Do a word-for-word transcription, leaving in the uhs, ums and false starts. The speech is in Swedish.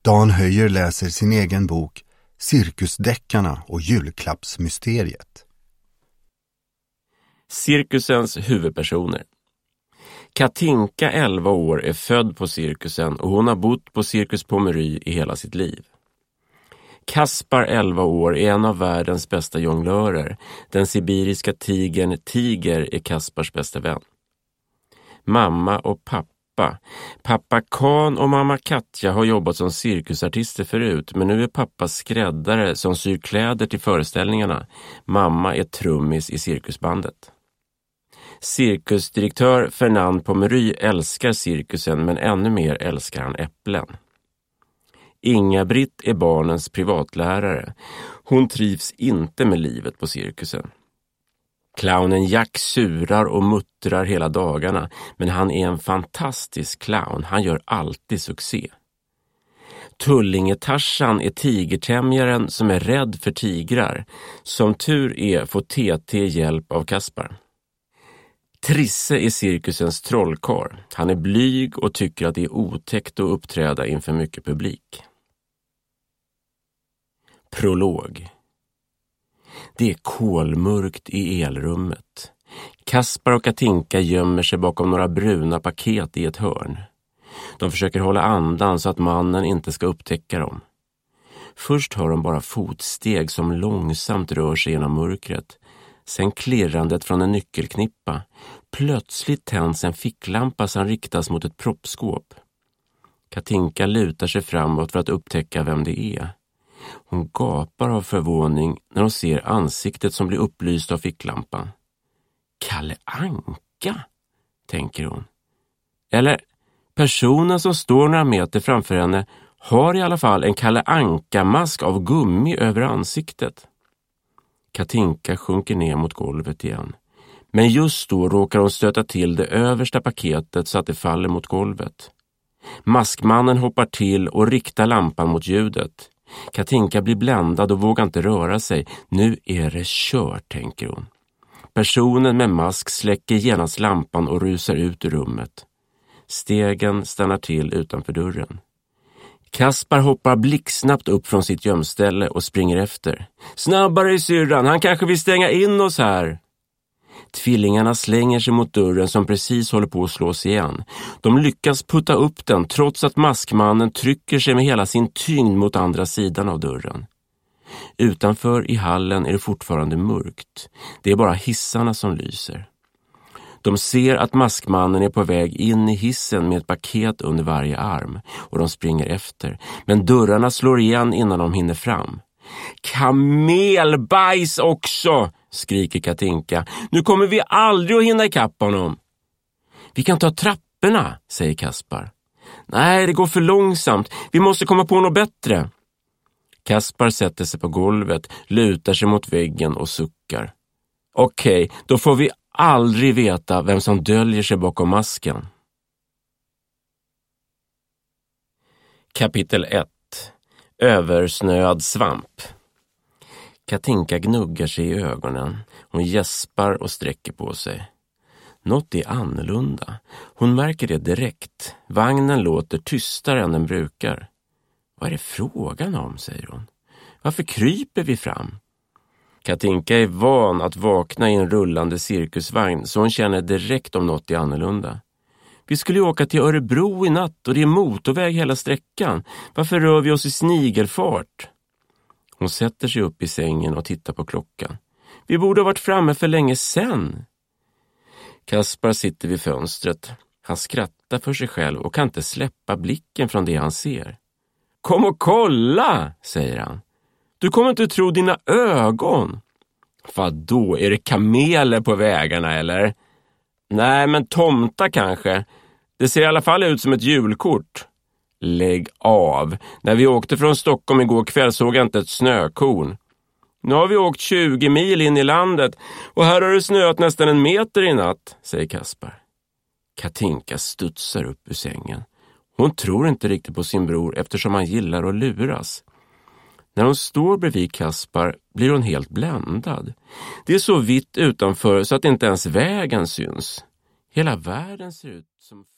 Dan Höjer läser sin egen bok Cirkusdeckarna och julklappsmysteriet. Cirkusens huvudpersoner. Katinka, elva år, är född på cirkusen och hon har bott på Cirkus Pommery i hela sitt liv. Kaspar, elva år, är en av världens bästa jonglörer. Den sibiriska tigern Tiger är Kaspars bästa vän. Mamma och pappa. Pappa Kan och mamma Katja har jobbat som cirkusartister förut, men nu är pappa skräddare som syr kläder till föreställningarna. Mamma är trummis i cirkusbandet. Cirkusdirektör Fernand Pommery älskar cirkusen, men ännu mer älskar han äpplen. Inga-Britt är barnens privatlärare. Hon trivs inte med livet på cirkusen. Clownen Jack surar och muttrar hela dagarna, men han är en fantastisk clown. Han gör alltid succé. Tullinge-Tarzan är tigertämjaren som är rädd för tigrar. Som tur är får T T hjälp av Kaspar. Trisse är cirkusens trollkarl. Han är blyg och tycker att det är otäckt att uppträda inför mycket publik. Prolog. Det är kolmörkt i elrummet. Kaspar och Katinka gömmer sig bakom några bruna paket i ett hörn. De försöker hålla andan så att mannen inte ska upptäcka dem. Först hör de bara fotsteg som långsamt rör sig genom mörkret. Sen klirrandet från en nyckelknippa. Plötsligt tänds en ficklampa som riktas mot ett proppskåp. Katinka lutar sig framåt för att upptäcka vem det är. Hon gapar av förvåning när hon ser ansiktet som blir upplyst av ficklampan. Kalle Anka, tänker hon. Eller personen som står några meter framför henne har i alla fall en Kalle Anka-mask av gummi över ansiktet. Katinka sjunker ner mot golvet igen. Men just då råkar hon stöta till det översta paketet så att det faller mot golvet. Maskmannen hoppar till och riktar lampan mot ljudet. Katinka blir bländad och vågar inte röra sig. Nu är det kört, tänker hon. Personen med mask släcker genast lampan och rusar ut ur rummet. Stegen stannar till utanför dörren. Kaspar hoppar blixtsnabbt upp från sitt gömställe och springer efter. Snabbare, syrran, han kanske vill stänga in oss här. Tvillingarna slänger sig mot dörren som precis håller på att slås igen. De lyckas putta upp den trots att maskmannen trycker sig med hela sin tyngd mot andra sidan av dörren. Utanför i hallen är det fortfarande mörkt. Det är bara hissarna som lyser. De ser att maskmannen är på väg in i hissen med ett paket under varje arm och de springer efter. Men dörrarna slår igen innan de hinner fram. Kamelbajs också, skriker Katinka. Nu kommer vi aldrig att hinna ikapp honom. Vi kan ta trapporna, säger Kaspar. Nej, det går för långsamt. Vi måste komma på något bättre. Kaspar sätter sig på golvet, lutar sig mot väggen och suckar. Okej, då får vi aldrig veta vem som döljer sig bakom masken. Kapitel ett. Översnöad svamp. Katinka gnuggar sig i ögonen. Hon gäspar och sträcker på sig. Något är annorlunda. Hon märker det direkt. Vagnen låter tystare än den brukar. Vad är det frågan om, säger hon. Varför kryper vi fram? Katinka är van att vakna i en rullande cirkusvagn så hon känner direkt om något är annorlunda. Vi skulle åka till Örebro i natt och det är motorväg hela sträckan. Varför rör vi oss i snigelfart? Hon sätter sig upp i sängen och tittar på klockan. Vi borde ha varit framme för länge sedan. Kaspar sitter vid fönstret. Han skrattar för sig själv och kan inte släppa blicken från det han ser. Kom och kolla, säger han. Du kommer inte tro dina ögon. Vad då, är det kameler på vägarna eller? Nej, men tomta kanske. Det ser i alla fall ut som ett julkort. Lägg av. När vi åkte från Stockholm igår kväll såg jag inte ett snökorn. Nu har vi åkt tjugo mil in i landet och här har det snöat nästan en meter i natt, säger Kaspar. Katinka studsar upp ur sängen. Hon tror inte riktigt på sin bror eftersom han gillar att luras. När hon står bredvid Kaspar blir hon helt bländad. Det är så vitt utanför så att inte ens vägen syns. Hela världen ser ut som